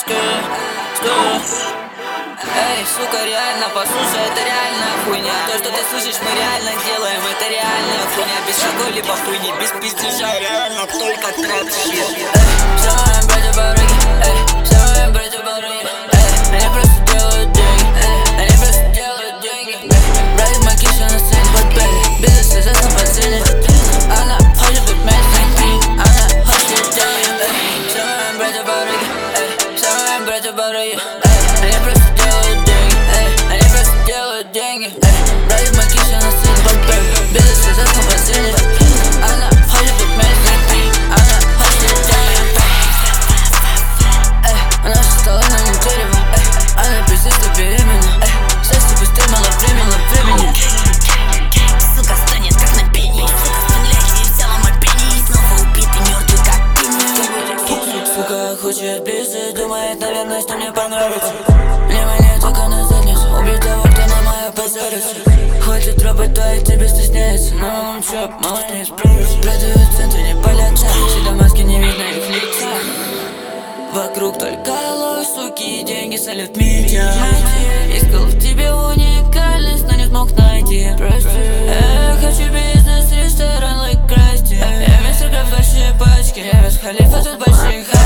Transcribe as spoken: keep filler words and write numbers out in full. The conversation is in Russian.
Эй, сука, реально, послушай, это реальная хуйня. То, что ты слышишь, мы реально делаем, это реальная хуйня. Без какой-либо хуйни, без пиздежа, реально только трэп-щит. Эй, все мои братья барыги, эй, все мои братья барыги, эй, они просто делают деньги, эй, они просто делают деньги. Брать макиша на сцене, подбери, бизнес известно по цене. Она хочет быть вместе, она хочет деньги, эй, все мои братья барыги, эй, все мои братья барыги, эй, они просто делают деньги, эй, они просто делают деньги, эй, брать макиша на сцене, подбери, бизнес известно по цене. Она хочет быть вместе, она хочет деньги. Эй, она же стала на нем дерево, эй, она пиздец, ты беременна, эй, счастье быстрее, мало времени, мало времени. Сука станет как на пении, сука стреляет и взяла мой пенни. Снова убитый, мертвый как пенни. Сука хочет близость, думает, наверное, что мне понравится. Внимание только на задницу, убить того, кто на мою позорится. Хватит работать, твои тебе стесняется, но он чоп, мало не справится. Продают центры, не полетят, всегда маски, не видно их лица. Вокруг только ложь, суки и деньги солят медиа. Искал в тебе уникальность, но не смог найти. Я хочу бизнес, ресторан, лайк красти. Я без сырка в большие пачки, я без халифа, тут большие хаты.